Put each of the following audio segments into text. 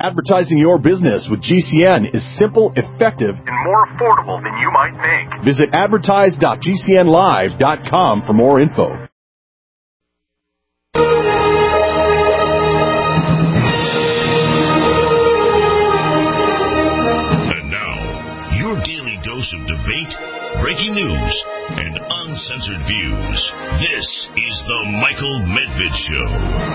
Advertising your business with GCN is simple, effective, and more affordable than you might think. Visit advertise.gcnlive.com for more info. And now, your daily dose of debate, breaking news, and uncensored views. This is the Michael Medved Show.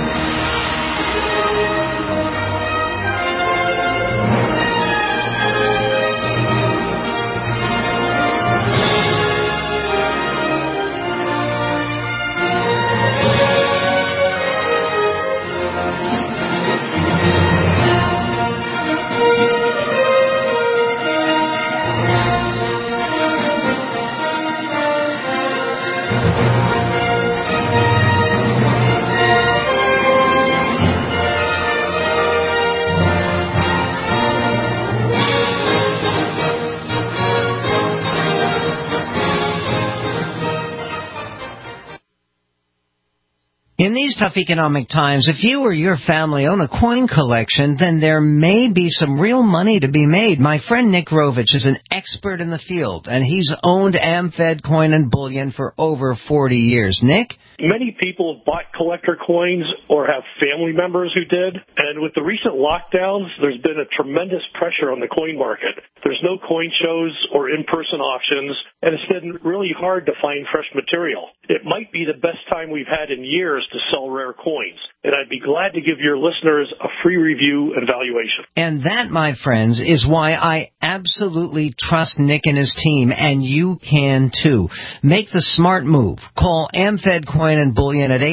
In these tough economic times, if you or your family own a coin collection, then there may be some real money to be made. My friend Nick Rovich is an expert in the field, and he's owned AmFed Coin and Bullion for over 40 years. Nick? Many people have bought collector coins or have family members who did, and with the recent lockdowns, there's been a tremendous pressure on the coin market. There's no coin shows or in-person auctions, and it's been really hard to find fresh material. It might be the best time we've had in years to sell rare coins, and I'd be glad to give your listeners a free review and valuation. And that, my friends, is why I absolutely trust Nick and his team, and you can too. Make the smart move. Call AmFed Coin and Bullion at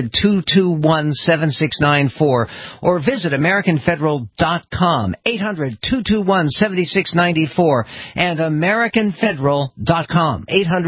800-221-7694 or visit AmericanFederal.com, 800-221-7694 and AmericanFederal.com,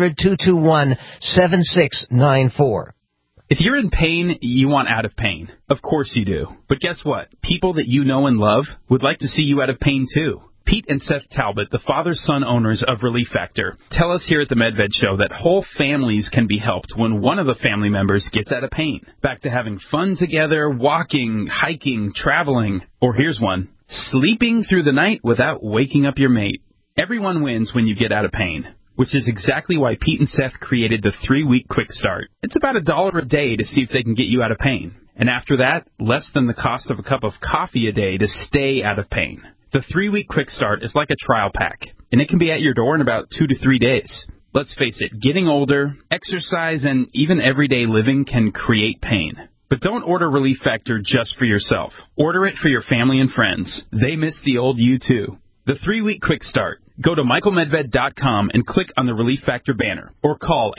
800-221-7694. If you're in pain, you want out of pain. Of course you do. But guess what? People that you know and love would like to see you out of pain too. Pete and Seth Talbot, the father-son owners of Relief Factor, tell us here at the Medved Show that whole families can be helped when one of the family members gets out of pain. Back to having fun together, walking, hiking, traveling, or here's one, sleeping through the night without waking up your mate. Everyone wins when you get out of pain, which is exactly why Pete and Seth created the 3-week quick start. It's about $1 a day to see if they can get you out of pain. And after that, less than the cost of a cup of coffee a day to stay out of pain. The 3-week quick start is like a trial pack, and it can be at your door in about 2 to 3 days. Let's face it, getting older, exercise, and even everyday living can create pain. But don't order Relief Factor just for yourself. Order it for your family and friends. They miss the old you too. The 3-week quick start. Go to michaelmedved.com and click on the Relief Factor banner, or call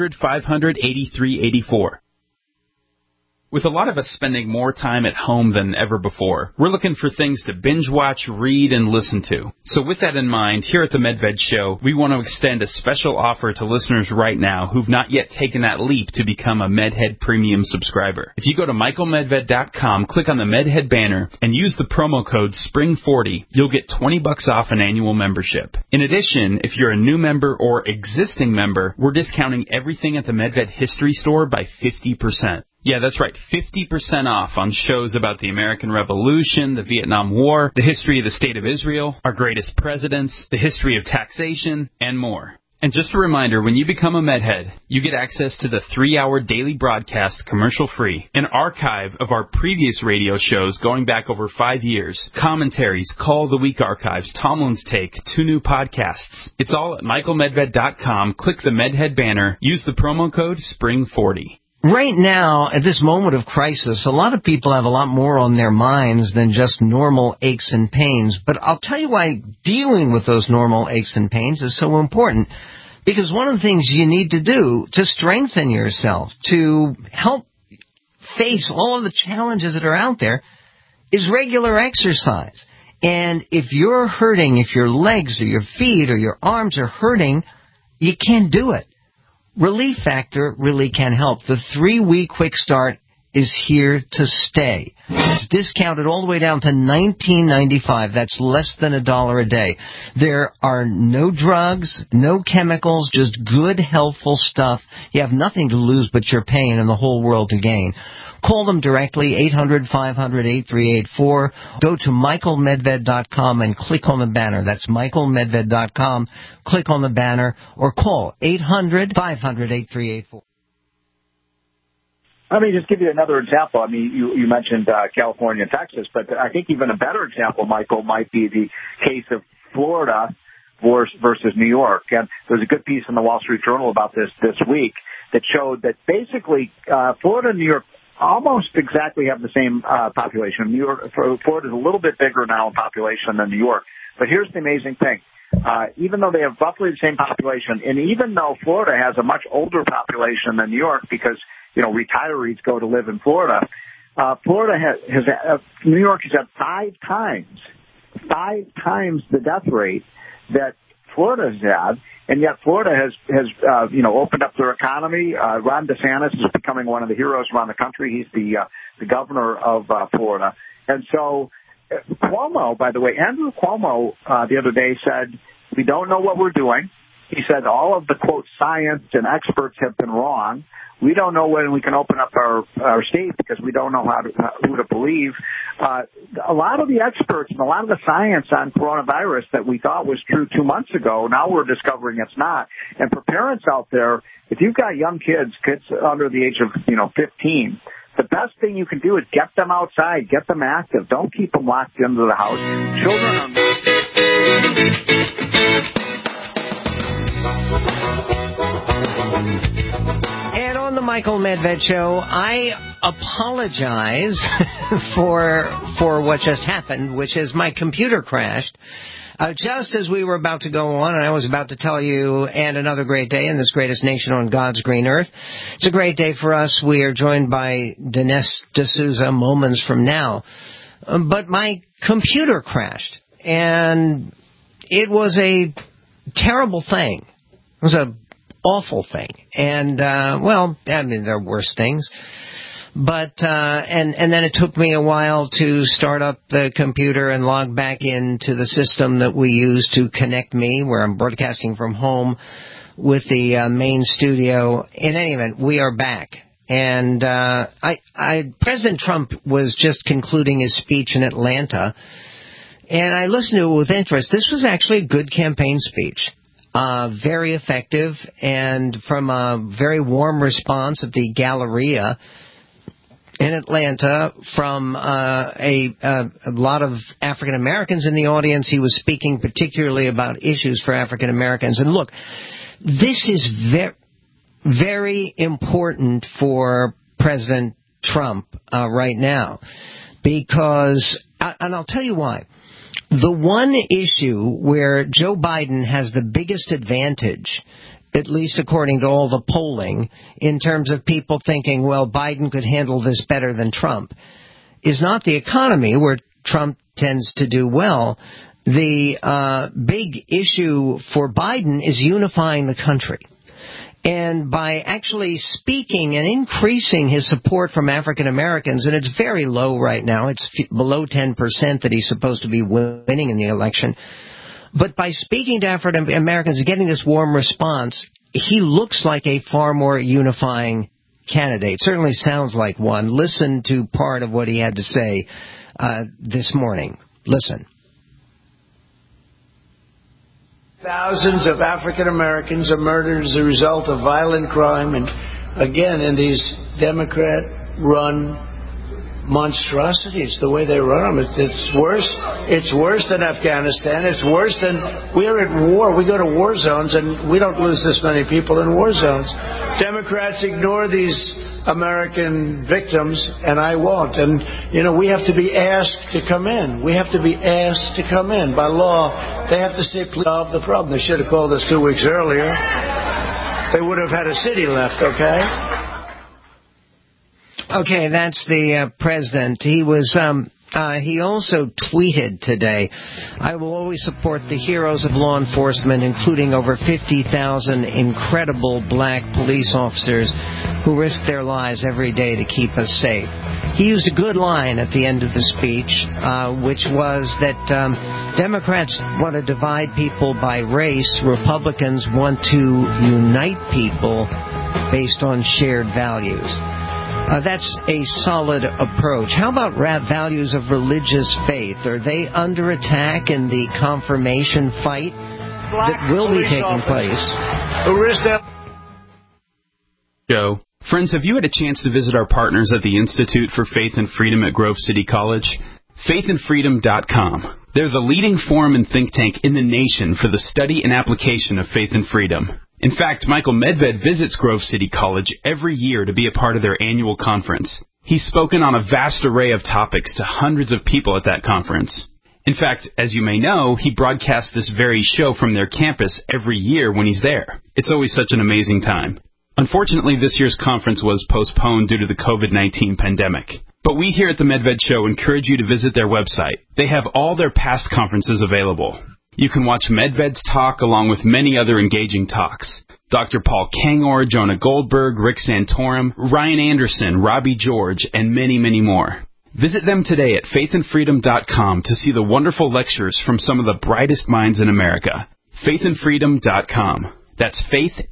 800-500-8384. With a lot of us spending more time at home than ever before, we're looking for things to binge watch, read, and listen to. So with that in mind, here at the Medved Show, we want to extend a special offer to listeners right now who've not yet taken that leap to become a MedHead Premium subscriber. If you go to michaelmedved.com, click on the MedHead banner, and use the promo code SPRING40, you'll get $20 off an annual membership. In addition, if you're a new member or existing member, we're discounting everything at the Medved History Store by 50%. Yeah, that's right, 50% off on shows about the American Revolution, the Vietnam War, the history of the State of Israel, our greatest presidents, the history of taxation, and more. And just a reminder, when you become a MedHead, you get access to the 3-hour daily broadcast commercial-free, an archive of our previous radio shows going back over 5 years, commentaries, Call of the Week archives, Tomlin's Take, 2 new podcasts. It's all at michaelmedved.com. Click the MedHead banner. Use the promo code SPRING40. Right now, at this moment of crisis, a lot of people have a lot more on their minds than just normal aches and pains. But I'll tell you why dealing with those normal aches and pains is so important. Because one of the things you need to do to strengthen yourself, to help face all of the challenges that are out there, is regular exercise. And if you're hurting, if your legs or your feet or your arms are hurting, you can't do it. Relief Factor really can help. The 3-week quick start is here to stay. It's discounted all the way down to $19.95. That's less than $1 a day. There are no drugs, no chemicals, just good, helpful stuff. You have nothing to lose but your pain and the whole world to gain. Call them directly, 800-500-8384. Go to michaelmedved.com and click on the banner. That's michaelmedved.com. Click on the banner or call 800-500-8384. Let me just give you another example. I mean, you mentioned California and Texas, but I think even a better example, Michael, might be the case of Florida versus New York. And there's a good piece in the Wall Street Journal about this week that showed that basically Florida and New York almost exactly have the same population. Florida is a little bit bigger now in population than New York. But here's the amazing thing. Even though they have roughly the same population, and even though Florida has a much older population than New York because retirees go to live in Florida. New York has had five times the death rate that Florida has had, and yet Florida has opened up their economy. Ron DeSantis is becoming one of the heroes around the country. He's the governor of Florida, and so Cuomo, by the way, Andrew Cuomo the other day said, "We don't know what we're doing." He said all of the, quote, science and experts have been wrong. We don't know when we can open up our state because we don't know who to believe. A lot of the experts and a lot of the science on coronavirus that we thought was true 2 months ago, now we're discovering it's not. And for parents out there, if you've got young kids under the age of 15, the best thing you can do is get them outside, get them active. Don't keep them locked into the house. Children are not. And on the Michael Medved Show, I apologize for what just happened, which is my computer crashed. Just as we were about to go on, and I was about to tell you, and another great day in this greatest nation on God's green earth. It's a great day for us. We are joined by Dinesh D'Souza moments from now. But my computer crashed, and it was a terrible thing. It was a awful thing. And, there are worse things. But, and then it took me a while to start up the computer and log back into the system that we use to connect me, where I'm broadcasting from home with the main studio. In any event, we are back. And, President Trump was just concluding his speech in Atlanta, and I listened to it with interest. This was actually a good campaign speech. Very effective, and from a very warm response at the Galleria in Atlanta from a lot of African Americans in the audience. He was speaking particularly about issues for African Americans. And look, this is very, very important for President Trump right now, because, and I'll tell you why. The one issue where Joe Biden has the biggest advantage, at least according to all the polling, in terms of people thinking, well, Biden could handle this better than Trump, is not the economy, where Trump tends to do well. The big issue for Biden is unifying the country. And by actually speaking and increasing his support from African Americans, and it's very low right now, it's below 10% that he's supposed to be winning in the election, but by speaking to African Americans and getting this warm response, he looks like a far more unifying candidate. Certainly sounds like one. Listen to part of what he had to say this morning. Listen. Thousands of African Americans are murdered as a result of violent crime, and again, in these Democrat-run monstrosities, the way they run them, it's worse. It's worse than Afghanistan. It's worse than, we're at war. We go to war zones, and we don't lose this many people in war zones. Democrats ignore these American victims, and I won't. And, we have to be asked to come in. We have to be asked to come in. By law, they have to say, please solve the problem. They should have called us 2 weeks earlier. They would have had a city left, okay? Okay, that's the president. He was He also tweeted today, "I will always support the heroes of law enforcement, including over 50,000 incredible black police officers who risk their lives every day to keep us safe." He used a good line at the end of the speech, which was that Democrats want to divide people by race. Republicans want to unite people based on shared values. That's a solid approach. How about values of religious faith? Are they under attack in the confirmation fight that will be taking place? Joe, friends, have you had a chance to visit our partners at the Institute for Faith and Freedom at Grove City College? faithandfreedom.com. They're the leading forum and think tank in the nation for the study and application of faith and freedom. In fact, Michael Medved visits Grove City College every year to be a part of their annual conference. He's spoken on a vast array of topics to hundreds of people at that conference. In fact, as you may know, he broadcasts this very show from their campus every year when he's there. It's always such an amazing time. Unfortunately, this year's conference was postponed due to the COVID-19 pandemic. But we here at the Medved Show encourage you to visit their website. They have all their past conferences available. You can watch Medved's talk along with many other engaging talks. Dr. Paul Kangor, Jonah Goldberg, Rick Santorum, Ryan Anderson, Robbie George, and many, many more. Visit them today at faithandfreedom.com to see the wonderful lectures from some of the brightest minds in America. faithandfreedom.com. That's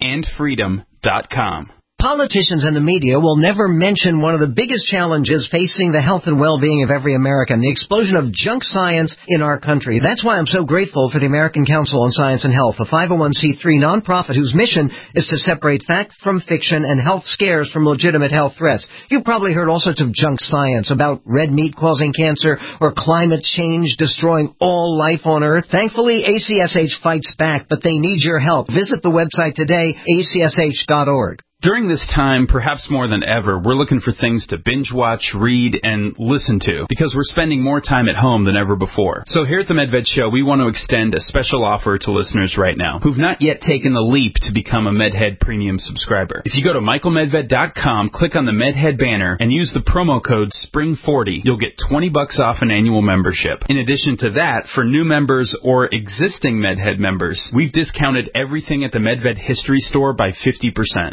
faithandfreedom.com. Politicians and the media will never mention one of the biggest challenges facing the health and well-being of every American, the explosion of junk science in our country. That's why I'm so grateful for the American Council on Science and Health, a 501c3 nonprofit whose mission is to separate fact from fiction and health scares from legitimate health threats. You've probably heard all sorts of junk science about red meat causing cancer or climate change destroying all life on Earth. Thankfully, ACSH fights back, but they need your help. Visit the website today, acsh.org. During this time, perhaps more than ever, we're looking for things to binge watch, read, and listen to because we're spending more time at home than ever before. So here at the Medved Show, we want to extend a special offer to listeners right now who've not yet taken the leap to become a MedHead Premium subscriber. If you go to michaelmedved.com, click on the MedHead banner, and use the promo code SPRING40, you'll get $20 off an annual membership. In addition to that, for new members or existing MedHead members, we've discounted everything at the Medved History Store by 50%.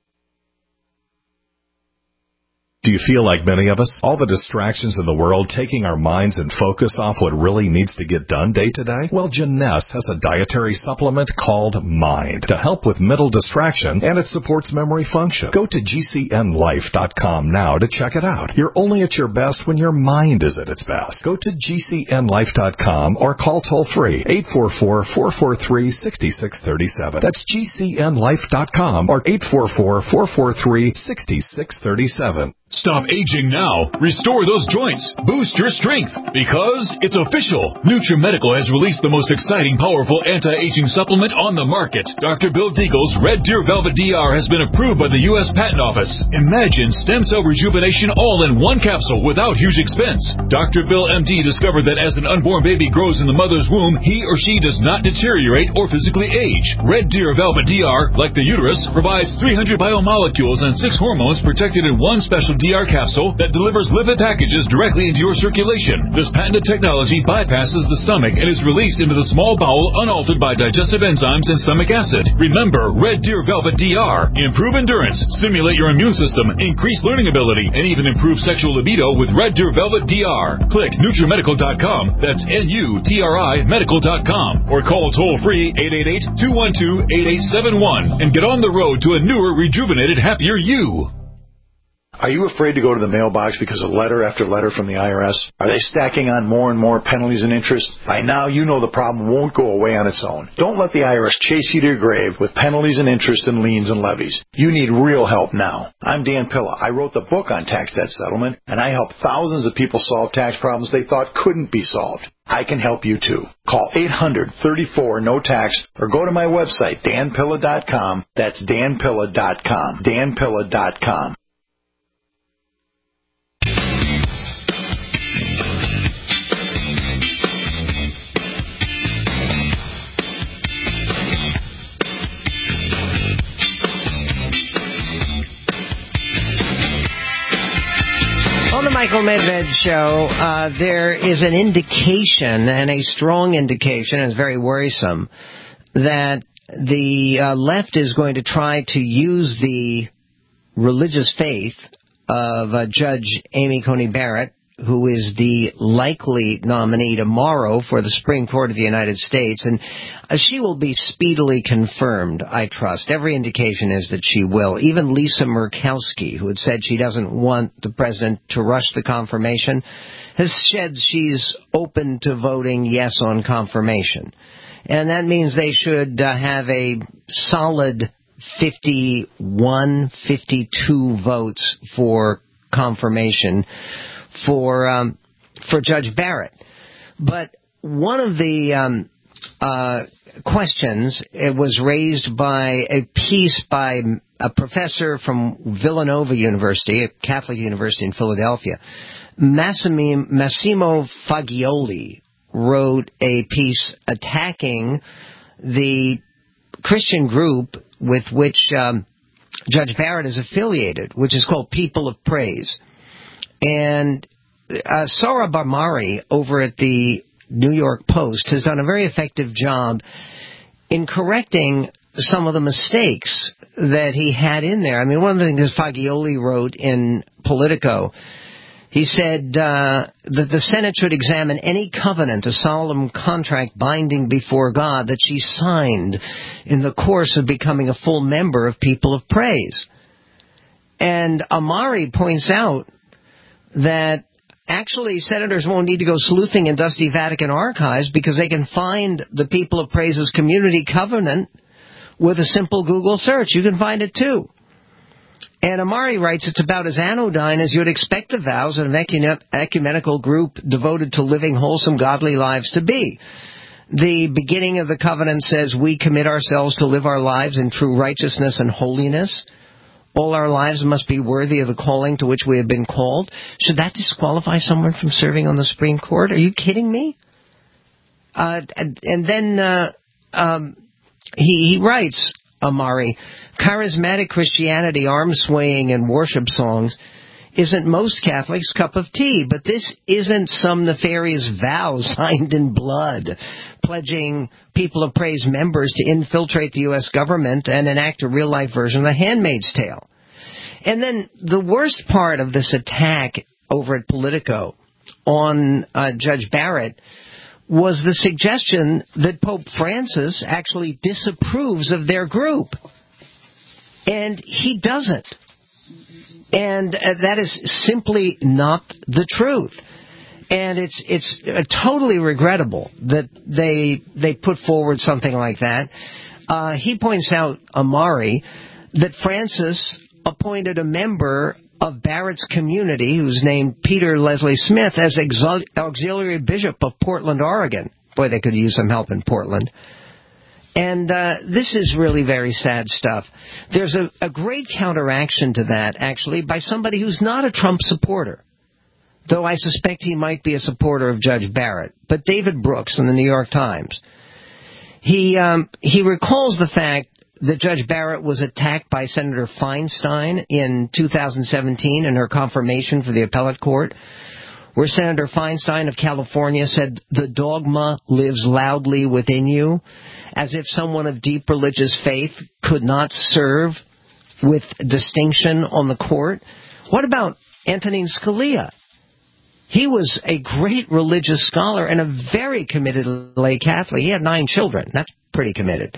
Do you feel like many of us? All the distractions in the world taking our minds and focus off what really needs to get done day to day? Well, Jeunesse has a dietary supplement called Mind to help with mental distraction, and it supports memory function. Go to gcnlife.com now to check it out. You're only at your best when your mind is at its best. Go to gcnlife.com or call toll-free 844-443-6637. That's gcnlife.com or 844-443-6637. Stop aging now. Restore those joints. Boost your strength. Because it's official. NutriMedical has released the most exciting, powerful anti-aging supplement on the market. Dr. Bill Deagle's Red Deer Velvet DR has been approved by the U.S. Patent Office. Imagine stem cell rejuvenation all in one capsule without huge expense. Dr. Bill MD discovered that as an unborn baby grows in the mother's womb, he or she does not deteriorate or physically age. Red Deer Velvet DR, like the uterus, provides 300 biomolecules and 6 hormones protected in one special DR capsule that delivers lipid packages directly into your circulation. This patented technology bypasses the stomach and is released into the small bowel unaltered by digestive enzymes and stomach acid. Remember, Red Deer Velvet DR. Improve endurance, stimulate your immune system, increase learning ability, and even improve sexual libido with Red Deer Velvet DR. Click NutriMedical.com, that's NUTRI Medical.com, or call toll-free 888-212-8871 and get on the road to a newer, rejuvenated, happier you. Are you afraid to go to the mailbox because of letter after letter from the IRS? Are they stacking on more and more penalties and interest? By now, you know the problem won't go away on its own. Don't let the IRS chase you to your grave with penalties and interest and liens and levies. You need real help now. I'm Dan Pilla. I wrote the book on tax debt settlement, and I help thousands of people solve tax problems they thought couldn't be solved. I can help you too. Call 800-34-NO-TAX or go to my website, danpilla.com. That's danpilla.com. danpilla.com. On the Michael Medved Show, there is an indication, and a strong indication, and it's very worrisome, that the left is going to try to use the religious faith of Judge Amy Coney Barrett who is the likely nominee tomorrow for the Supreme Court of the United States, and she will be speedily confirmed, I trust. Every indication is that she will. Even Lisa Murkowski, who had said she doesn't want the president to rush the confirmation, has said she's open to voting yes on confirmation. And that means they should have a solid 51, 52 votes for confirmation for Judge Barrett. But one of the questions, it was raised by a piece by a professor from Villanova University, a Catholic university in Philadelphia. Massimo Fagioli wrote a piece attacking the Christian group with which Judge Barrett is affiliated, which is called People of Praise. And Sora Barmari over at the New York Post has done a very effective job in correcting some of the mistakes that he had in there. I mean, one of the things that Fagioli wrote in Politico, he said that the Senate should examine any covenant, a solemn contract binding before God that she signed in the course of becoming a full member of People of Praise. And Amari points out that actually senators won't need to go sleuthing in dusty Vatican archives because they can find the People of Praise's community covenant with a simple Google search. You can find it too. And Amari writes, it's about as anodyne as you'd expect the vows of an ecumenical group devoted to living wholesome, godly lives to be. The beginning of the covenant says, we commit ourselves to live our lives in true righteousness and holiness. All our lives must be worthy of the calling to which we have been called. Should that disqualify someone from serving on the Supreme Court? Are you kidding me? And then he writes, Amari, charismatic Christianity, arm-swaying, and worship songs isn't most Catholics' cup of tea, but this isn't some nefarious vow signed in blood, pledging People of Praise members to infiltrate the U.S. government and enact a real-life version of The Handmaid's Tale. And then the worst part of this attack over at Politico on Judge Barrett was the suggestion that Pope Francis actually disapproves of their group. And he doesn't. And that is simply not the truth. And it's totally regrettable that they put forward something like that. He points out, Amari, that Francis appointed a member of Barrett's community, who's named Peter Leslie Smith, as auxiliary bishop of Portland, Oregon. Boy, they could use some help in Portland. And this is really very sad stuff. There's a great counteraction to that, actually, by somebody who's not a Trump supporter, though I suspect he might be a supporter of Judge Barrett. But David Brooks in the New York Times, he recalls the fact that Judge Barrett was attacked by Senator Feinstein in 2017 in her confirmation for the appellate court, where Senator Feinstein of California said, the dogma lives loudly within you, as if someone of deep religious faith could not serve with distinction on the court. What about Antonin Scalia? He was a great religious scholar and a very committed lay Catholic. He had 9 children. That's pretty committed.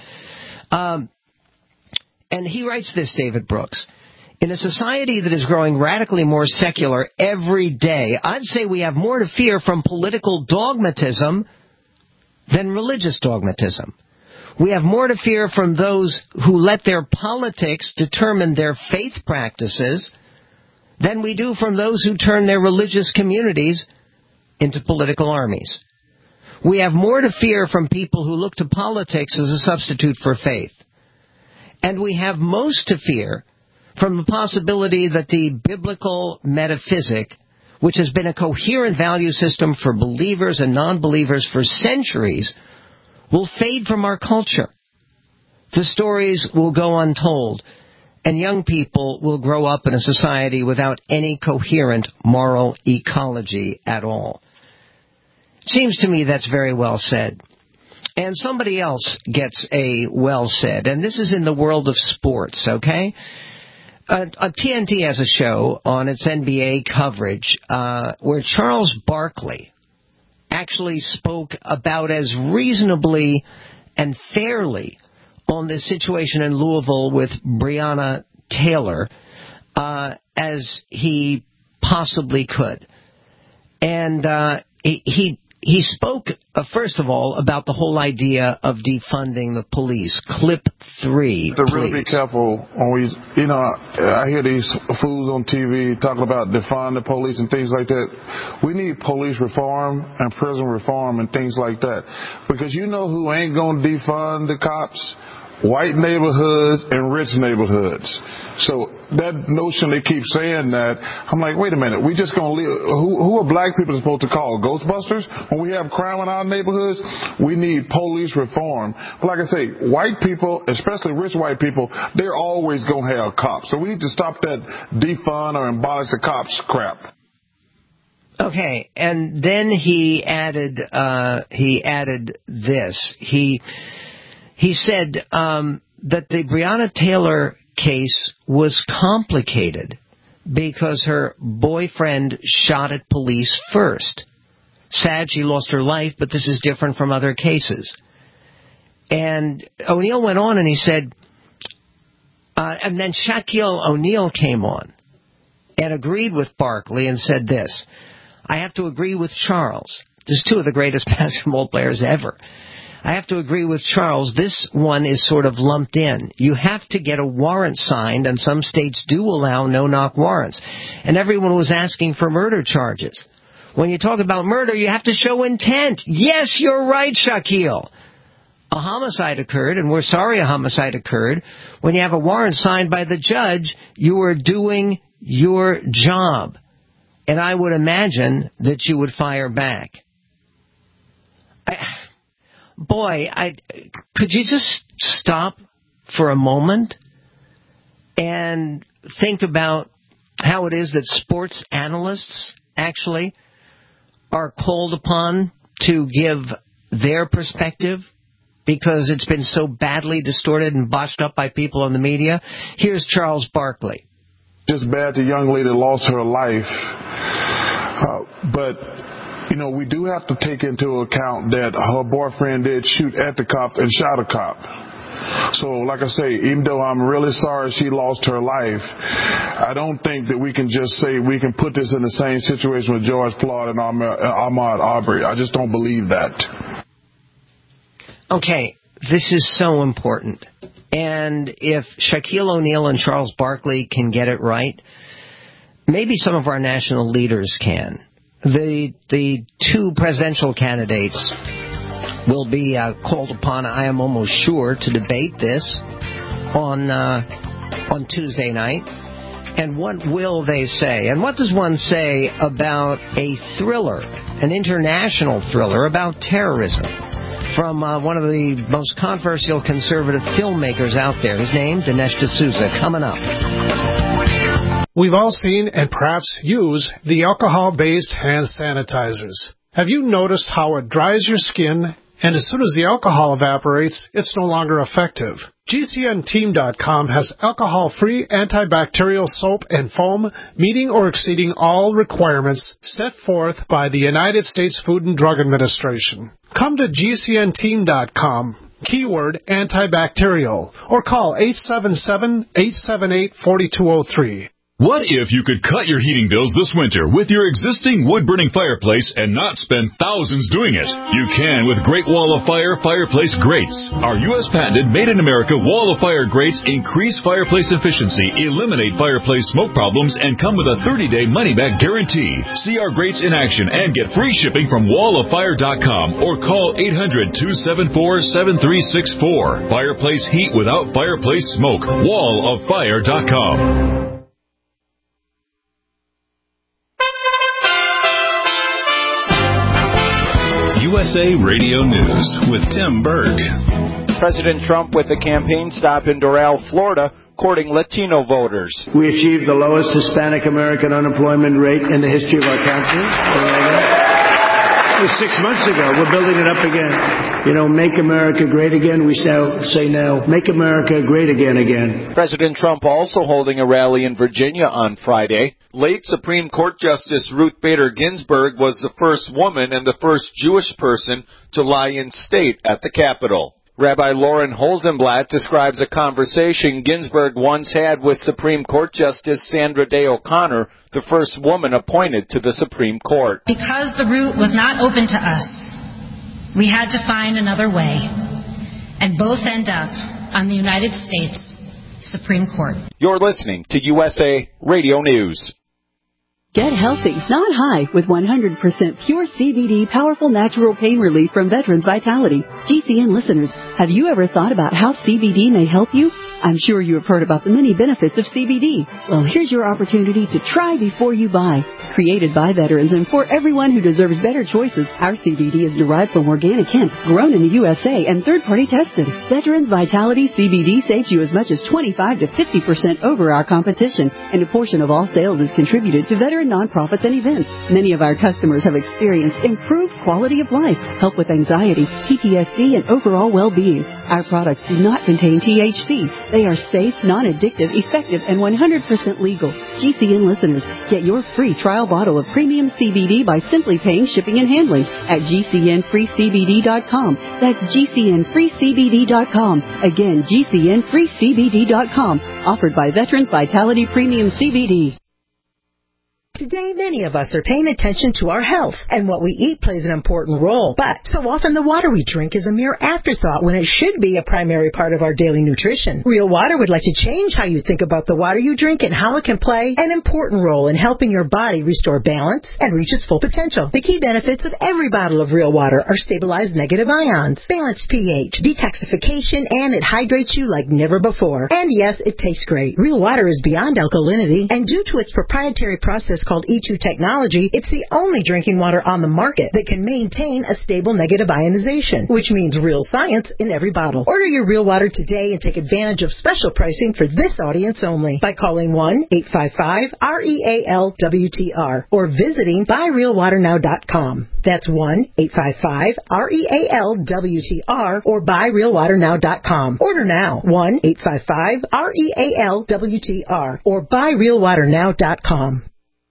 And he writes this, David Brooks, in a society that is growing radically more secular every day, I'd say we have more to fear from political dogmatism than religious dogmatism. We have more to fear from those who let their politics determine their faith practices than we do from those who turn their religious communities into political armies. We have more to fear from people who look to politics as a substitute for faith. And we have most to fear from the possibility that the biblical metaphysic, which has been a coherent value system for believers and non-believers for centuries, will fade from our culture. The stories will go untold, and young people will grow up in a society without any coherent moral ecology at all. Seems to me that's very well said. And somebody else gets a well said, and this is in the world of sports, okay? TNT has a show on its NBA coverage where Charles Barkley actually spoke about as reasonably and fairly on this situation in Louisville with Breonna Taylor as he possibly could. And he spoke, first of all, about the whole idea of defunding the police. Clip 3, to really be careful when I hear these fools on TV talking about defund the police and things like that. We need police reform and prison reform and things like that. Because you know who ain't going to defund the cops? White neighborhoods and rich neighborhoods. So that notion they keep saying that, I'm like, wait a minute, we just gonna leave, who are black people supposed to call? Ghostbusters? When we have crime in our neighborhoods, we need police reform. But like I say, white people, especially rich white people, they're always gonna have cops. So we need to stop that defund or abolish the cops crap. Okay, and then he added this. He said that the Breonna Taylor case was complicated because her boyfriend shot at police first. Sad she lost her life, but this is different from other cases. And O'Neal went on and he said, and then Shaquille O'Neal came on and agreed with Barkley and said this, I have to agree with Charles. There's two of the greatest basketball players ever. I have to agree with Charles. This one is sort of lumped in. You have to get a warrant signed, and some states do allow no-knock warrants. And everyone was asking for murder charges. When you talk about murder, you have to show intent. Yes, you're right, Shaquille. A homicide occurred, and we're sorry a homicide occurred. When you have a warrant signed by the judge, you are doing your job. And I would imagine that you would fire back. Could you just stop for a moment and think about how it is that sports analysts actually are called upon to give their perspective because it's been so badly distorted and botched up by people in the media? Here's Charles Barkley. Just bad the young lady lost her life, but we do have to take into account that her boyfriend did shoot at the cop and shot a cop. So, like I say, even though I'm really sorry she lost her life, I don't think that we can just say we can put this in the same situation with George Floyd and Ahmaud Arbery. I just don't believe that. Okay, this is so important. And if Shaquille O'Neal and Charles Barkley can get it right, maybe some of our national leaders can. The two presidential candidates will be called upon, I am almost sure, to debate this on Tuesday night. And what will they say? And what does one say about a thriller, an international thriller about terrorism from one of the most controversial conservative filmmakers out there? His name, Dinesh D'Souza, coming up. We've all seen and perhaps use the alcohol-based hand sanitizers. Have you noticed how it dries your skin, and as soon as the alcohol evaporates, it's no longer effective? GCNteam.com has alcohol-free antibacterial soap and foam meeting or exceeding all requirements set forth by the United States Food and Drug Administration. Come to GCNteam.com. Keyword antibacterial, or call 877-878-4203. What if you could cut your heating bills this winter with your existing wood-burning fireplace and not spend thousands doing it? You can with Great Wall of Fire Fireplace Grates. Our U.S.-patented, made-in-America Wall of Fire grates increase fireplace efficiency, eliminate fireplace smoke problems, and come with a 30-day money-back guarantee. See our grates in action and get free shipping from walloffire.com or call 800-274-7364. Fireplace heat without fireplace smoke. walloffire.com. USA Radio News with Tim Berg. President Trump with a campaign stop in Doral, Florida, courting Latino voters. We achieved the lowest Hispanic American unemployment rate in the history of our country. That was 6 months ago. We're building it up again. You know, make America great again. We say now, make America great again. President Trump also holding a rally in Virginia on Friday. Late Supreme Court Justice Ruth Bader Ginsburg was the first woman and the first Jewish person to lie in state at the Capitol. Rabbi Lauren Holzenblatt describes a conversation Ginsburg once had with Supreme Court Justice Sandra Day O'Connor, the first woman appointed to the Supreme Court. Because the route was not open to us, we had to find another way, and both end up on the United States Supreme Court. You're listening to USA Radio News. Get healthy, not high, with 100% pure CBD powerful natural pain relief from Veterans Vitality. GCN listeners, have you ever thought about how CBD may help you? I'm sure you have heard about the many benefits of CBD. Well, here's your opportunity to try before you buy. Created by veterans and for everyone who deserves better choices, our CBD is derived from organic hemp, grown in the USA, and third-party tested. Veterans Vitality CBD saves you as much as 25 to 50% over our competition, and a portion of all sales is contributed to veteran nonprofits and events. Many of our customers have experienced improved quality of life, help with anxiety, PTSD, and overall well-being. Our products do not contain THC. They are safe, non-addictive, effective, and 100% legal. GCN listeners, get your free trial bottle of premium CBD by simply paying shipping and handling at GCNFreeCBD.com. That's GCNFreeCBD.com. Again, GCNFreeCBD.com. Offered by Veterans Vitality Premium CBD. Today, many of us are paying attention to our health, and what we eat plays an important role. But so often the water we drink is a mere afterthought when it should be a primary part of our daily nutrition. Real Water would like to change how you think about the water you drink and how it can play an important role in helping your body restore balance and reach its full potential. The key benefits of every bottle of Real Water are stabilized negative ions, balanced pH, detoxification, and it hydrates you like never before. And yes, it tastes great. Real Water is beyond alkalinity, and due to its proprietary process called E2 technology, it's the only drinking water on the market that can maintain a stable negative ionization, which means real science in every bottle. Order your Real Water today and take advantage of special pricing for this audience only by calling 1-855-REAL-WTR or visiting buyrealwaternow.com. That's 1-855-REAL-WTR or buyrealwaternow.com. Order now. 1-855-REAL-WTR or buyrealwaternow.com.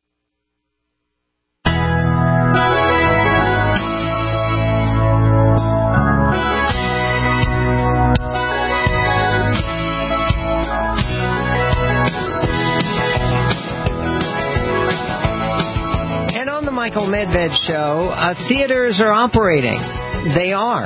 Michael Medved Show, theaters are operating. They are.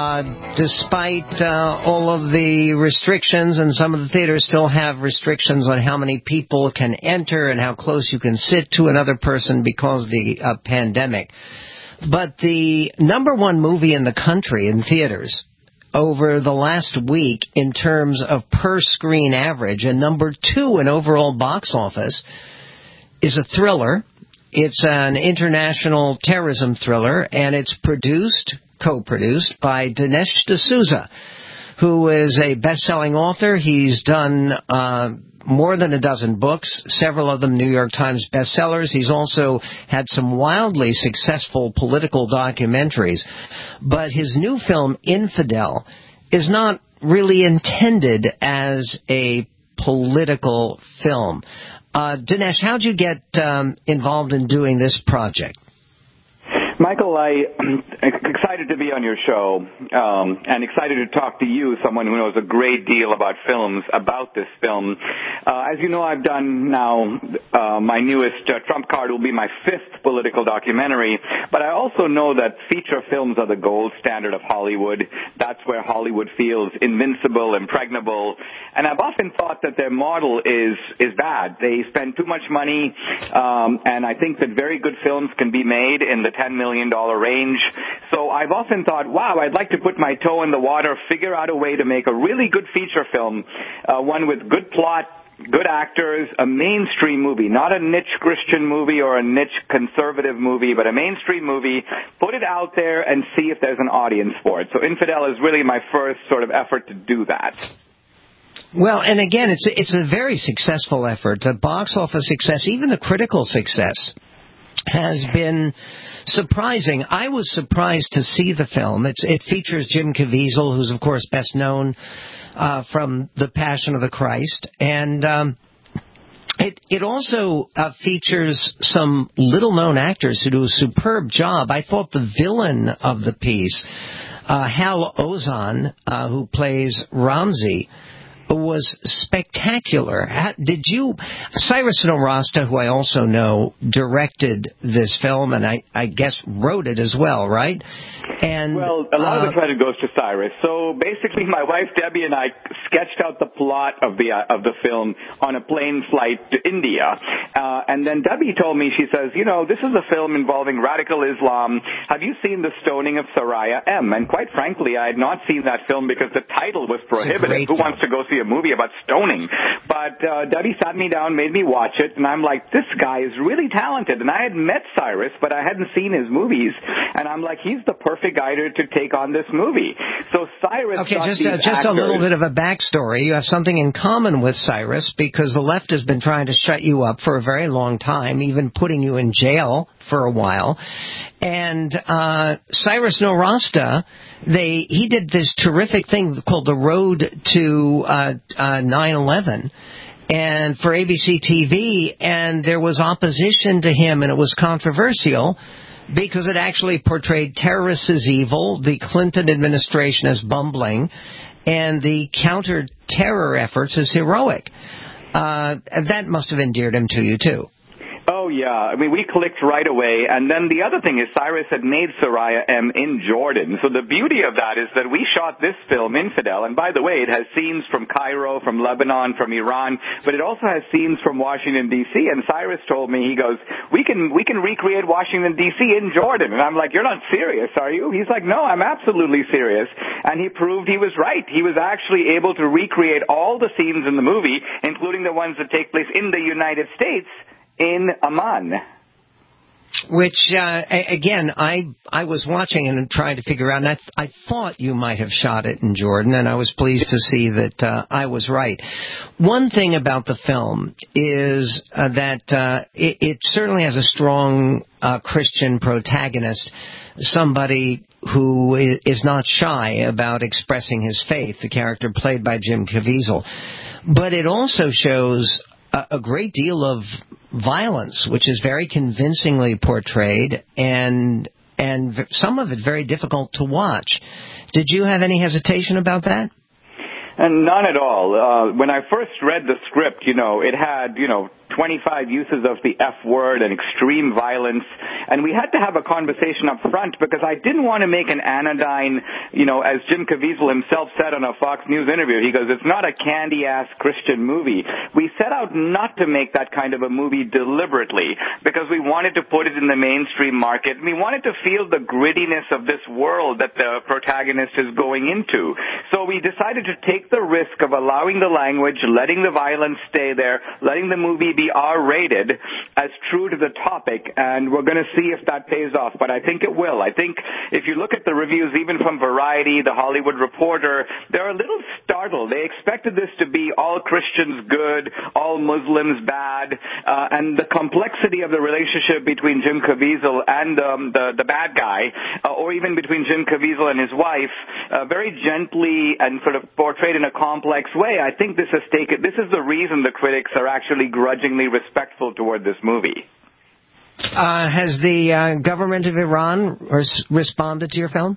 Despite all of the restrictions, and some of the theaters still have restrictions on how many people can enter and how close you can sit to another person because of the pandemic. But the number one movie in the country in theaters over the last week in terms of per-screen average, and number two in overall box office, is a thriller. It's an international terrorism thriller, and it's co-produced by Dinesh D'Souza, who is a best-selling author. He's done more than a dozen books, several of them New York Times bestsellers. He's also had some wildly successful political documentaries. But his new film, Infidel, is not really intended as a political film. Dinesh, how'd you get involved in doing this project? Michael, I'm excited to be on your show and excited to talk to you, someone who knows a great deal about films, about this film. As you know, I've done now my newest Trump card will be my fifth political documentary, but I also know that feature films are the gold standard of Hollywood. That's where Hollywood feels invincible, impregnable, and I've often thought that their model is bad. They spend too much money, and I think that very good films can be made in the $10 million range. So I've often thought, wow, I'd like to put my toe in the water, figure out a way to make a really good feature film, one with good plot, good actors, a mainstream movie, not a niche Christian movie or a niche conservative movie, but a mainstream movie, put it out there and see if there's an audience for it. So Infidel is really my first sort of effort to do that. Well, and again, it's a very successful effort. The box office success, even the critical success. has been surprising. I was surprised to see the film. It features Jim Caviezel, who's, of course, best known from The Passion of the Christ. And it also features some little-known actors who do a superb job. I thought the villain of the piece, Hal Ozon, who plays Ramsey, was spectacular. Cyrus Nowrasteh, who I also know, directed this film, and I guess wrote it as well, right? And well, a lot of the credit goes to Cyrus. So basically, my wife Debbie and I sketched out the plot of the film on a plane flight to India, and then Debbie told me, she says, this is a film involving radical Islam. Have you seen The Stoning of Soraya M? And quite frankly, I had not seen that film because the title was prohibitive. Who wants to go see a movie about stoning? But Debbie sat me down, made me watch it, and I'm like, this guy is really talented. And I had met Cyrus, but I hadn't seen his movies, and I'm like, he's the perfect guy to take on this movie. So Cyrus. Okay, just a little bit of a backstory. You have something in common with Cyrus because the left has been trying to shut you up for a very long time, even putting you in jail for a while. And Cyrus Nowrasteh, he did this terrific thing called The Road to 9/11. And for ABC TV, and there was opposition to him, and it was controversial because it actually portrayed terrorists as evil, the Clinton administration as bumbling, and the counter-terror efforts as heroic. That must have endeared him to you, too. Oh, yeah. I mean, we clicked right away. And then the other thing is Cyrus had made Soraya M in Jordan. So the beauty of that is that we shot this film, Infidel, and by the way, it has scenes from Cairo, from Lebanon, from Iran, but it also has scenes from Washington, D.C. And Cyrus told me, he goes, we can recreate Washington, D.C. in Jordan. And I'm like, you're not serious, are you? He's like, no, I'm absolutely serious. And he proved he was right. He was actually able to recreate all the scenes in the movie, including the ones that take place in the United States, in Amman. Which, again, I was watching and trying to figure out, and I thought you might have shot it in Jordan, and I was pleased to see that I was right. One thing about the film is that it certainly has a strong Christian protagonist, somebody who is not shy about expressing his faith, the character played by Jim Caviezel. But it also shows a great deal of violence, which is very convincingly portrayed, and some of it very difficult to watch. Did you have any hesitation about that? And none at all. When I first read the script, it had, 25 uses of the F word and extreme violence. And we had to have a conversation up front because I didn't want to make an anodyne, as Jim Caviezel himself said on a Fox News interview. He goes, it's not a candy-ass Christian movie. We set out not to make that kind of a movie deliberately because we wanted to put it in the mainstream market. We wanted to feel the grittiness of this world that the protagonist is going into. So we decided to take the risk of allowing the language, letting the violence stay there, letting the movie be R-rated as true to the topic, and we're going to see if that pays off, but I think it will. I think if you look at the reviews, even from Variety, The Hollywood Reporter, they're a little startled. They expected this to be all Christians good, all Muslims bad, and the complexity of the relationship between Jim Caviezel and the bad guy, or even between Jim Caviezel and his wife, very gently and sort of portrayed in a complex way. I think this is the reason the critics are actually grudgingly respectful toward this movie. Has the government of Iran responded to your film?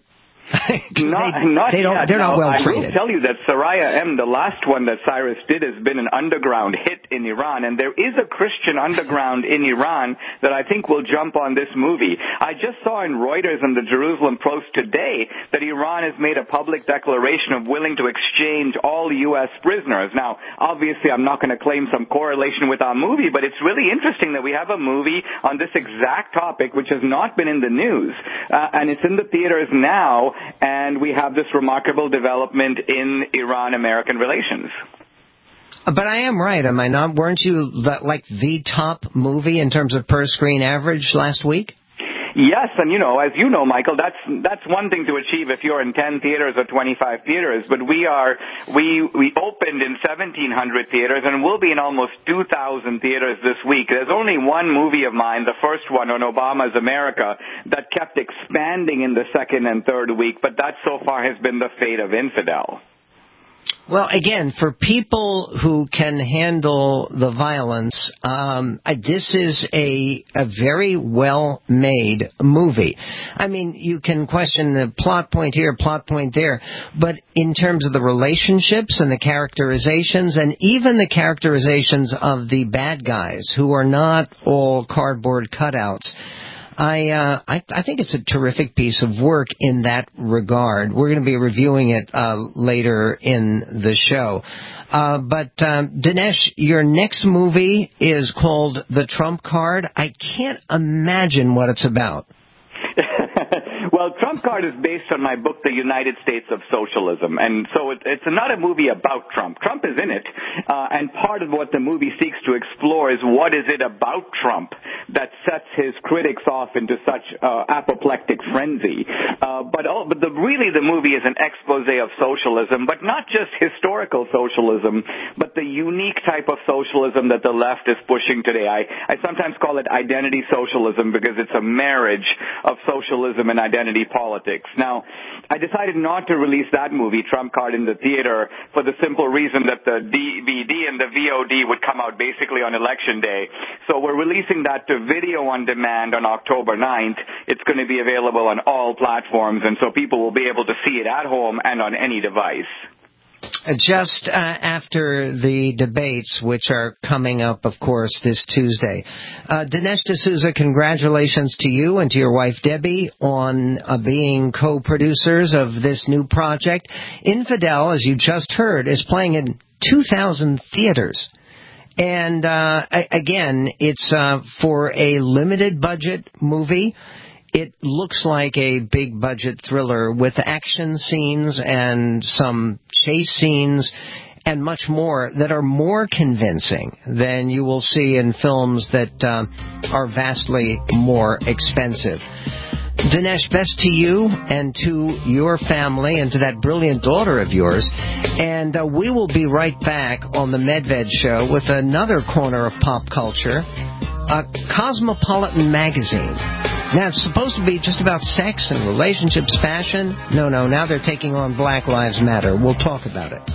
Not yet. They're not well I will treated. tell you that Soraya M, the last one that Cyrus did, has been an underground hit in Iran, and there is a Christian underground in Iran that I think will jump on this movie. I just saw in Reuters and the Jerusalem Post today that Iran has made a public declaration of willing to exchange all U.S. prisoners. Now, obviously, I'm not going to claim some correlation with our movie, but it's really interesting that we have a movie on this exact topic which has not been in the news, and it's in the theaters now. And we have this remarkable development in Iran-American relations. But I am right, am I not? Weren't you like the top movie in terms of per-screen average last week? Yes, and as you know, Michael, that's one thing to achieve if you're in 10 theaters or 25 theaters, but we opened in 1,700 theaters and we'll be in almost 2,000 theaters this week. There's only one movie of mine, the first one on Obama's America, that kept expanding in the second and third week, but that so far has been the fate of Infidel. Well, again, for people who can handle the violence, this is a very well-made movie. I mean, you can question the plot point here, plot point there, but in terms of the relationships and the characterizations, and even the characterizations of the bad guys, who are not all cardboard cutouts, I think it's a terrific piece of work in that regard. We're going to be reviewing it later in the show. But Dinesh, your next movie is called The Trump Card. I can't imagine what it's about. Well, Trump Card is based on my book, The United States of Socialism. And so it's not a movie about Trump. Trump is in it. And part of what the movie seeks to explore is what is it about Trump that sets his critics off into such apoplectic frenzy. But really the movie is an expose of socialism, but not just historical socialism, but the unique type of socialism that the left is pushing today. I sometimes call it identity socialism because it's a marriage of socialism and identity politics. Now, I decided not to release that movie, Trump Card, in the theater for the simple reason that the DVD and the VOD would come out basically on Election Day. So we're releasing that to video on demand on October 9th. It's going to be available on all platforms, and so people will be able to see it at home and on any device. Just after the debates, which are coming up, of course, this Tuesday. Dinesh D'Souza, congratulations to you and to your wife, Debbie, on being co-producers of this new project. Infidel, as you just heard, is playing in 2,000 theaters. And, again, it's for a limited budget movie. It looks like a big budget thriller with action scenes and some chase scenes and much more that are more convincing than you will see in films that are vastly more expensive. Dinesh, best to you and to your family and to that brilliant daughter of yours. And we will be right back on the Medved Show with another corner of pop culture, Cosmopolitan Magazine. Now, it's supposed to be just about sex and relationships, fashion. No, now they're taking on Black Lives Matter. We'll talk about it.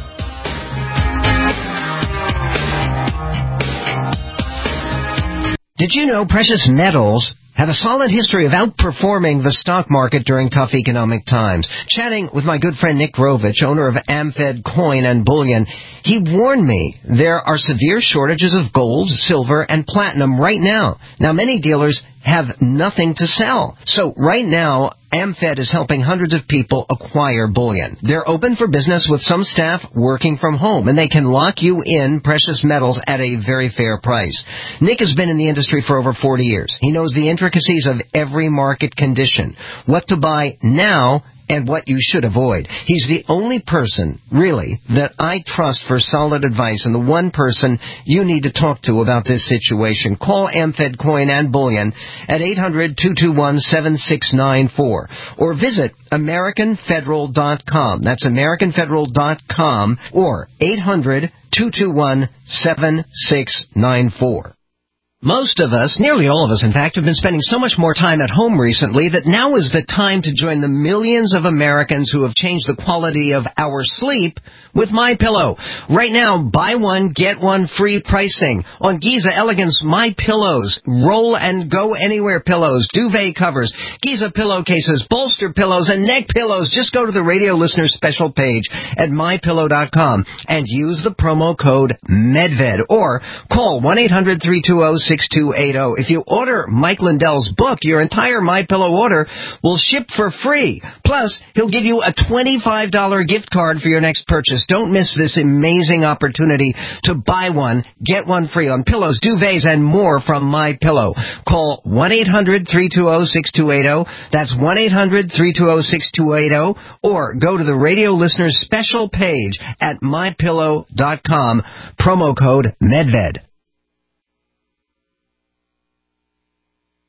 Did you know precious metals have a solid history of outperforming the stock market during tough economic times? Chatting with my good friend Nick Rovich, owner of Amphed Coin and Bullion, he warned me there are severe shortages of gold, silver, and platinum right now. Now, many dealers have nothing to sell. So right now, Amphed is helping hundreds of people acquire bullion. They're open for business with some staff working from home, and they can lock you in precious metals at a very fair price. Nick has been in the industry for over 40 years. He knows the intricacies of every market condition, what to buy now and what you should avoid. He's the only person, really, that I trust for solid advice and the one person you need to talk to about this situation. Call Amphed Coin and Bullion at 800-221-7694 or visit AmericanFederal.com. That's AmericanFederal.com or 800-221-7694. Most of us, nearly all of us in fact, have been spending so much more time at home recently that now is the time to join the millions of Americans who have changed the quality of our sleep with MyPillow. Right now, buy one, get one free pricing on Giza Elegance MyPillows, roll and go anywhere pillows, duvet covers, Giza pillowcases, bolster pillows, and neck pillows. Just go to the radio listener special page at MyPillow.com and use the promo code MEDVED or call 1-800-320-6280. If you order Mike Lindell's book, your entire MyPillow order will ship for free. Plus, he'll give you a $25 gift card for your next purchase. Don't miss this amazing opportunity to buy one, get one free on pillows, duvets, and more from MyPillow. Call 1-800-320-6280. That's 1-800-320-6280. Or go to the radio listener's special page at MyPillow.com. Promo code MEDVED.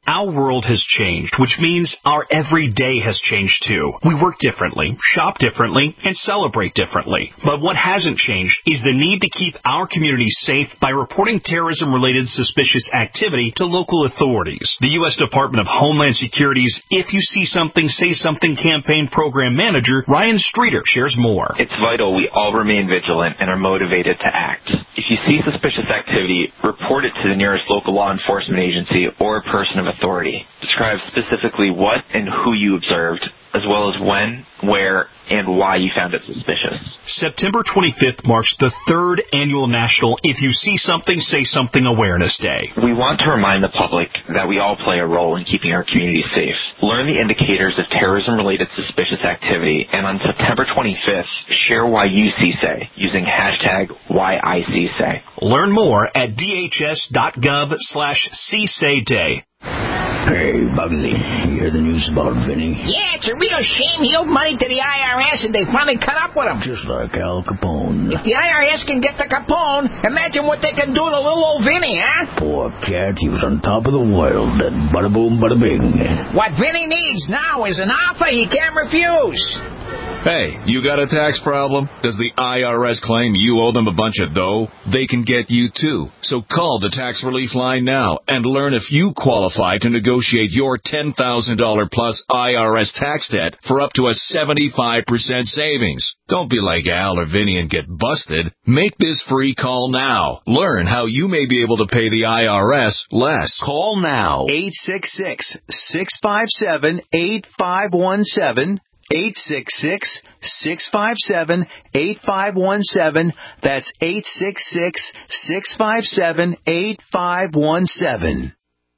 Our world has changed, which means our everyday has changed too. We work differently, shop differently, and celebrate differently. But what hasn't changed is the need to keep our communities safe by reporting terrorism-related suspicious activity to local authorities. The U.S. Department of Homeland Security's If You See Something, Say Something campaign program manager, Ryan Streeter, shares more. It's vital we all remain vigilant and are motivated to act. If you see suspicious activity, report it to the nearest local law enforcement agency or a person of authority. Describe specifically what and who you observed, as well as when, where, and why you found it suspicious. September 25th marks the third annual National If You See Something, Say Something Awareness Day. We want to remind the public that we all play a role in keeping our community safe. Learn the indicators of terrorism-related suspicious activity, and on September 25th, share why you see say using hashtag #WhyISeeSay. Learn more at dhs.gov/CSayDay. Hey, Bugsy, you hear the news about Vinny? Yeah, it's a real shame. He owed money to the IRS, and they finally cut up with him. Just like Al Capone. If the IRS can get to Capone, imagine what they can do to little old Vinny, huh? Poor cat, he was on top of the world, and bada boom, bada bing. What Vinny needs now is an offer he can't refuse. Hey, you got a tax problem? Does the IRS claim you owe them a bunch of dough? They can get you too. So call the tax relief line now and learn if you qualify to negotiate your $10,000 plus IRS tax debt for up to a 75% savings. Don't be like Al or Vinny and get busted. Make this free call now. Learn how you may be able to pay the IRS less. Call now. 866-657-8517. 866-657-8517. That's 866-657-8517.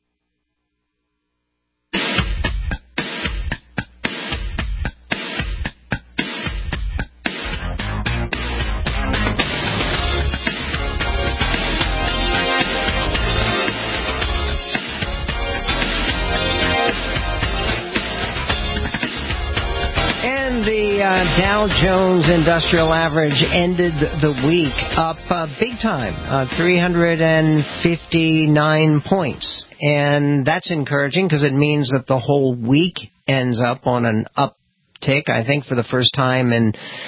Dow Jones Industrial Average ended the week up big time, 359 points. And that's encouraging because it means that the whole week ends up on an uptick, I think, for the first time in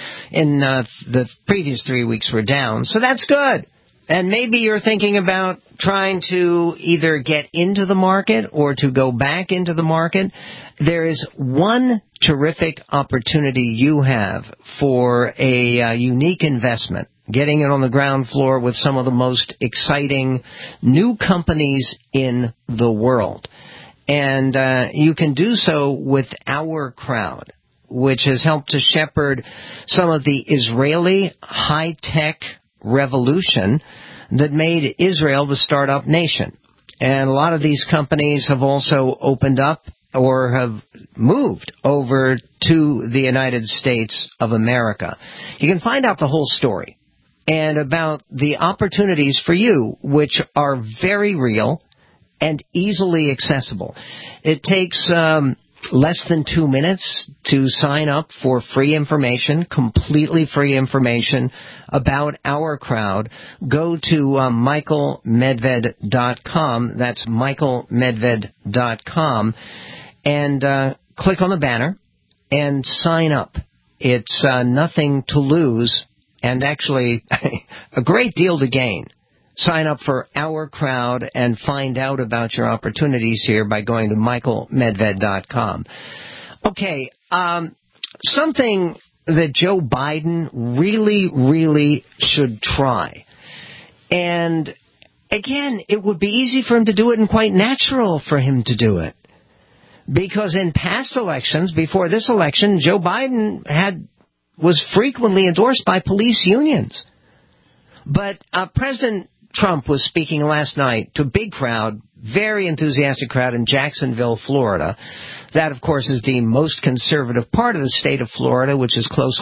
the previous 3 weeks were down. So that's good. And maybe you're thinking about trying to either get into the market or to go back into the market. There is one terrific opportunity you have for a unique investment, getting it on the ground floor with some of the most exciting new companies in the world. And you can do so with Our Crowd, which has helped to shepherd some of the Israeli high-tech revolution that made Israel the startup nation. And a lot of these companies have also opened up or have moved over to the United States of America. You can find out the whole story and about the opportunities for you, which are very real and easily accessible. It takes less than 2 minutes to sign up for free information, completely free information about Our Crowd. Go to michaelmedved.com. That's michaelmedved.com. And click on the banner and sign up. It's nothing to lose and actually a great deal to gain. Sign up for Our Crowd and find out about your opportunities here by going to michaelmedved.com. Okay, something that Joe Biden really should try. And again, it would be easy for him to do it and quite natural for him to do it. Because in past elections, before this election, Joe Biden was frequently endorsed by police unions. But President Trump was speaking last night to a big crowd, very enthusiastic crowd in Jacksonville, Florida. That, of course, is the most conservative part of the state of Florida, which is close.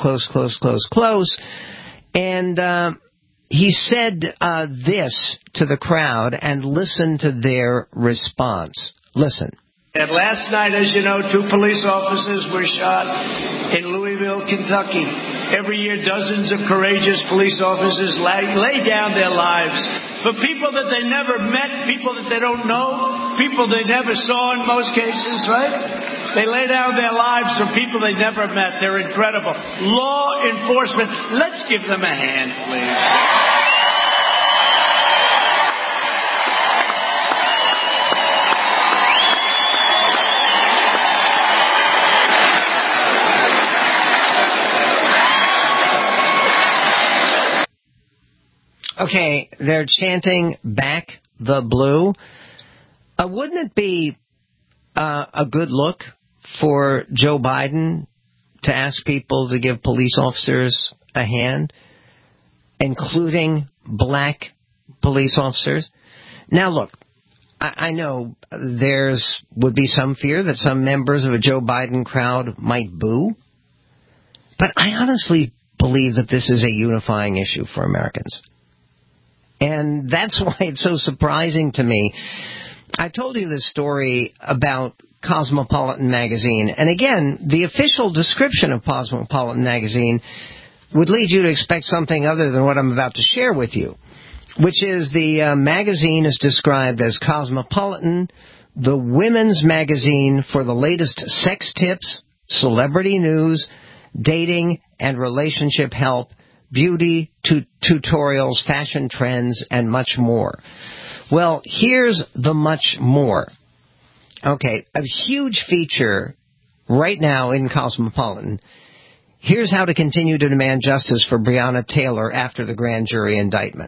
And he said this to the crowd, and listen to their response. Listen. And last night, as you know, 2 police officers were shot in Louisville, Kentucky. Every year, dozens of courageous police officers lay down their lives for people that they never met, people that they don't know. people they never saw in most cases, right? They lay down their lives for people they never met. They're incredible. Law enforcement, let's give them a hand, please. Okay, they're chanting back the blue. Wouldn't it be a good look for Joe Biden to ask people to give police officers a hand, including black police officers? Now, look, I know would be some fear that some members of a Joe Biden crowd might boo, but I honestly believe that this is a unifying issue for Americans. And that's why it's so surprising to me. I told you this story about Cosmopolitan magazine. And again, the official description of Cosmopolitan magazine would lead you to expect something other than what I'm about to share with you, which is the magazine is described as Cosmopolitan, the women's magazine for the latest sex tips, celebrity news, dating, and relationship help, beauty tutorials, fashion trends, and much more. Well, here's the much more. Okay, a huge feature right now in Cosmopolitan. Here's how to continue to demand justice for Breonna Taylor after the grand jury indictment.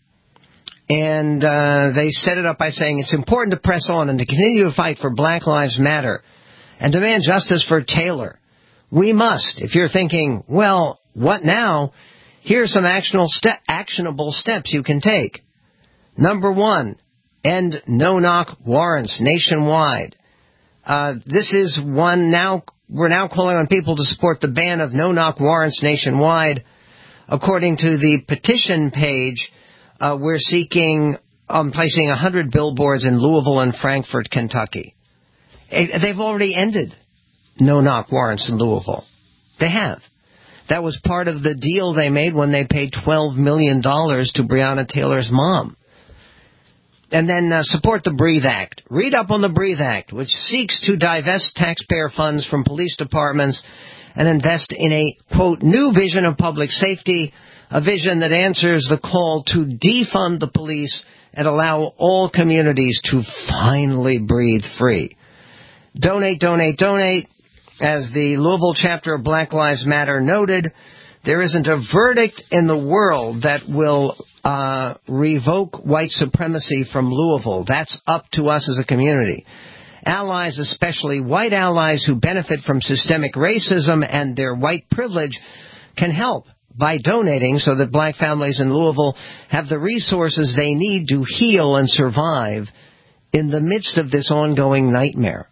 And they set it up by saying it's important to press on and to continue to fight for Black Lives Matter and demand justice for Taylor. We must. If you're thinking, well, what now? Here are some actionable steps you can take. Number 1, end no-knock warrants nationwide. This is one now. We're now calling on people to support the ban of no-knock warrants nationwide. According to the petition page, we're seeking placing 100 billboards in Louisville and Frankfort, Kentucky. They've already ended no-knock warrants in Louisville. They have. That was part of the deal they made when they paid $12 million to Breonna Taylor's mom. And then support the Breathe Act. Read up on the Breathe Act, which seeks to divest taxpayer funds from police departments and invest in a, quote, new vision of public safety, a vision that answers the call to defund the police and allow all communities to finally breathe free. Donate, donate, donate. As the Louisville chapter of Black Lives Matter noted, there isn't a verdict in the world that will revoke white supremacy from Louisville. That's up to us as a community. Allies, especially white allies who benefit from systemic racism and their white privilege, can help by donating so that black families in Louisville have the resources they need to heal and survive in the midst of this ongoing nightmare.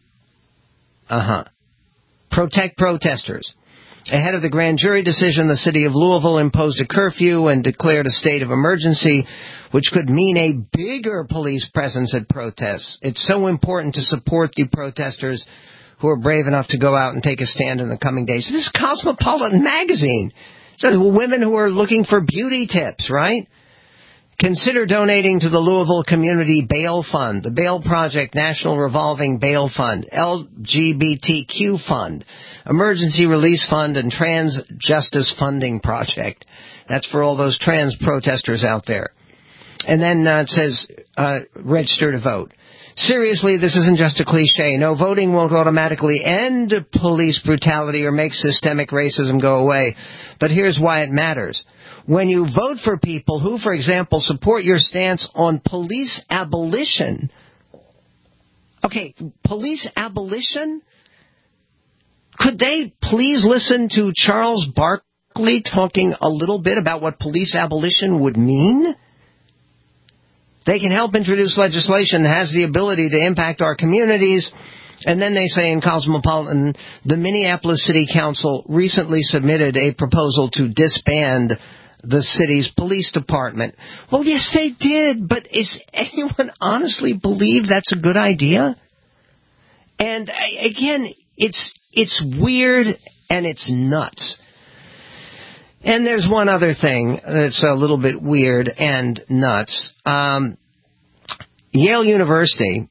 Protect protesters. Ahead of the grand jury decision, the city of Louisville imposed a curfew and declared a state of emergency, which could mean a bigger police presence at protests. It's so important to support the protesters who are brave enough to go out and take a stand in the coming days. This is Cosmopolitan magazine. So women who are looking for beauty tips, right? Consider donating to the Louisville Community Bail Fund, the Bail Project National Revolving Bail Fund, LGBTQ Fund, Emergency Release Fund, and Trans Justice Funding Project. That's for all those trans protesters out there. And then it says, register to vote. Seriously, this isn't just a cliche. No, voting won't automatically end police brutality or make systemic racism go away. But here's why it matters. When you vote for people who, for example, support your stance on police abolition. Okay, police abolition? Could they please listen to Charles Barkley talking a little bit about what police abolition would mean? They can help introduce legislation that has the ability to impact our communities. And then they say in Cosmopolitan, the Minneapolis City Council recently submitted a proposal to disband the city's police department. Well, yes, they did, but is anyone honestly believe that's a good idea? And again, it's weird and it's nuts. And there's one other thing that's a little bit weird and nuts. Yale University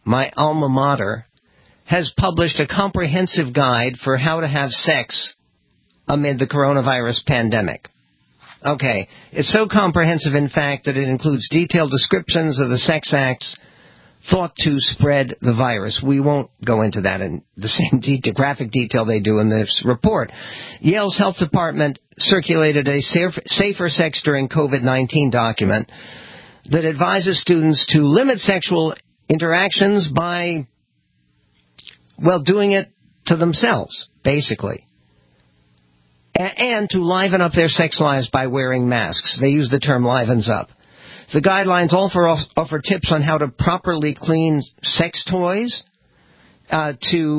my alma mater, has published a comprehensive guide for how to have sex amid the coronavirus pandemic. Okay, it's so comprehensive, in fact, that it includes detailed descriptions of the sex acts thought to spread the virus. We won't go into that in the same graphic detail they do in this report. Yale's health department circulated a Safer Sex During COVID-19 document that advises students to limit sexual interactions by, well, doing it to themselves, basically. And to liven up their sex lives by wearing masks. They use the term livens up. The guidelines offer tips on how to properly clean sex toys, and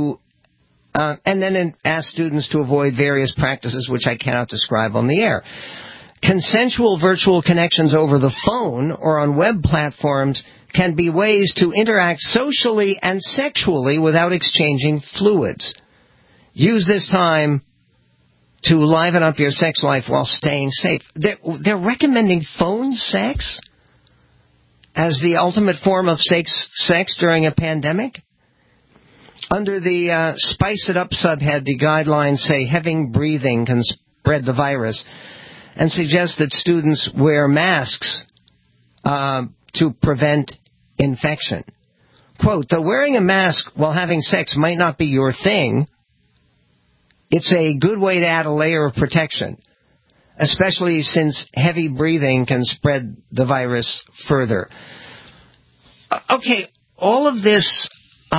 then ask students to avoid various practices which I cannot describe on the air. Consensual virtual connections over the phone or on web platforms can be ways to interact socially and sexually without exchanging fluids. Use this time to liven up your sex life while staying safe. They're recommending phone sex as the ultimate form of sex during a pandemic? Under the Spice It Up subhead, the guidelines say heavy breathing can spread the virus and suggest that students wear masks to prevent infection. Quote, though wearing a mask while having sex might not be your thing, it's a good way to add a layer of protection, especially since heavy breathing can spread the virus further. Okay, all of this,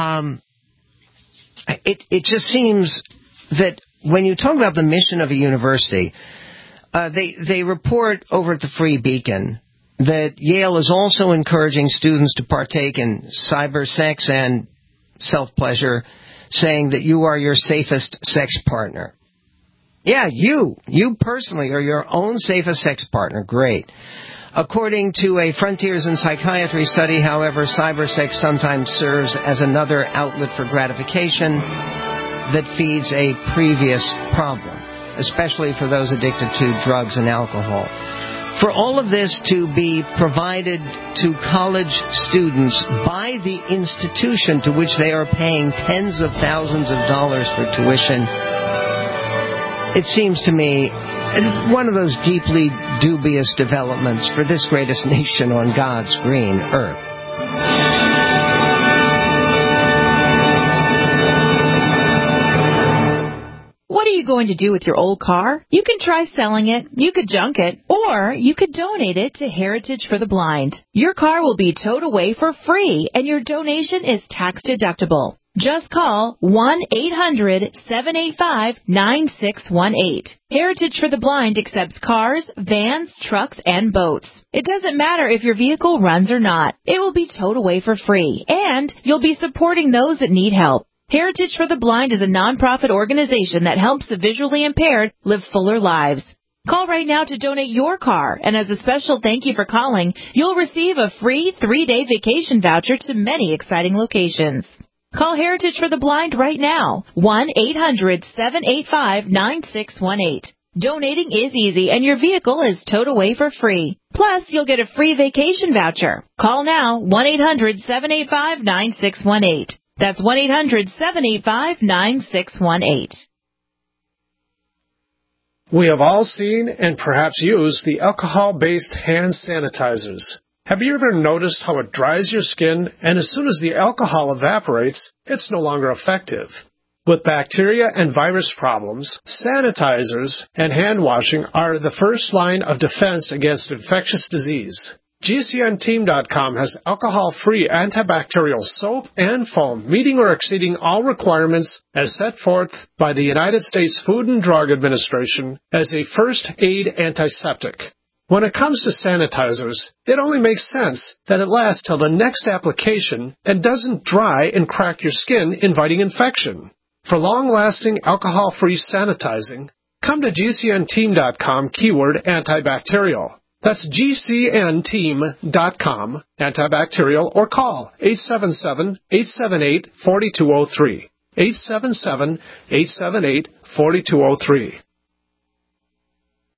it just seems that when you talk about the mission of a university, they report over at the Free Beacon that Yale is also encouraging students to partake in cyber sex and self-pleasure, saying that you are your safest sex partner. Yeah, you personally are your own safest sex partner. Great. According to a Frontiers in Psychiatry study, however, cyber sex sometimes serves as another outlet for gratification that feeds a previous problem, especially for those addicted to drugs and alcohol. For all of this to be provided to college students by the institution to which they are paying tens of thousands of dollars for tuition, it seems to me one of those deeply dubious developments for this greatest nation on God's green earth. What are you going to do with your old car? You can try selling it, you could junk it, or you could donate it to Heritage for the Blind. Your car will be towed away for free, and your donation is tax deductible. Just call 1-800-785-9618. Heritage for the Blind accepts cars, vans, trucks, and boats. It doesn't matter if your vehicle runs or not. It will be towed away for free, and you'll be supporting those that need help. Heritage for the Blind is a nonprofit organization that helps the visually impaired live fuller lives. Call right now to donate your car, and as a special thank you for calling, you'll receive a free 3-day vacation voucher to many exciting locations. Call Heritage for the Blind right now, 1-800-785-9618. Donating is easy, and your vehicle is towed away for free. Plus, you'll get a free vacation voucher. Call now, 1-800-785-9618. That's 1-800-785-9618. We have all seen and perhaps used the alcohol-based hand sanitizers. Have you ever noticed how it dries your skin, and as soon as the alcohol evaporates, it's no longer effective? With bacteria and virus problems, sanitizers and hand washing are the first line of defense against infectious disease. GCNteam.com has alcohol-free antibacterial soap and foam, meeting or exceeding all requirements as set forth by the United States Food and Drug Administration as a first aid antiseptic. When it comes to sanitizers, it only makes sense that it lasts till the next application and doesn't dry and crack your skin, inviting infection. For long-lasting alcohol-free sanitizing, come to GCNteam.com keyword antibacterial. That's GCNteam.com, antibacterial, or call 877-878-4203. 877-878-4203.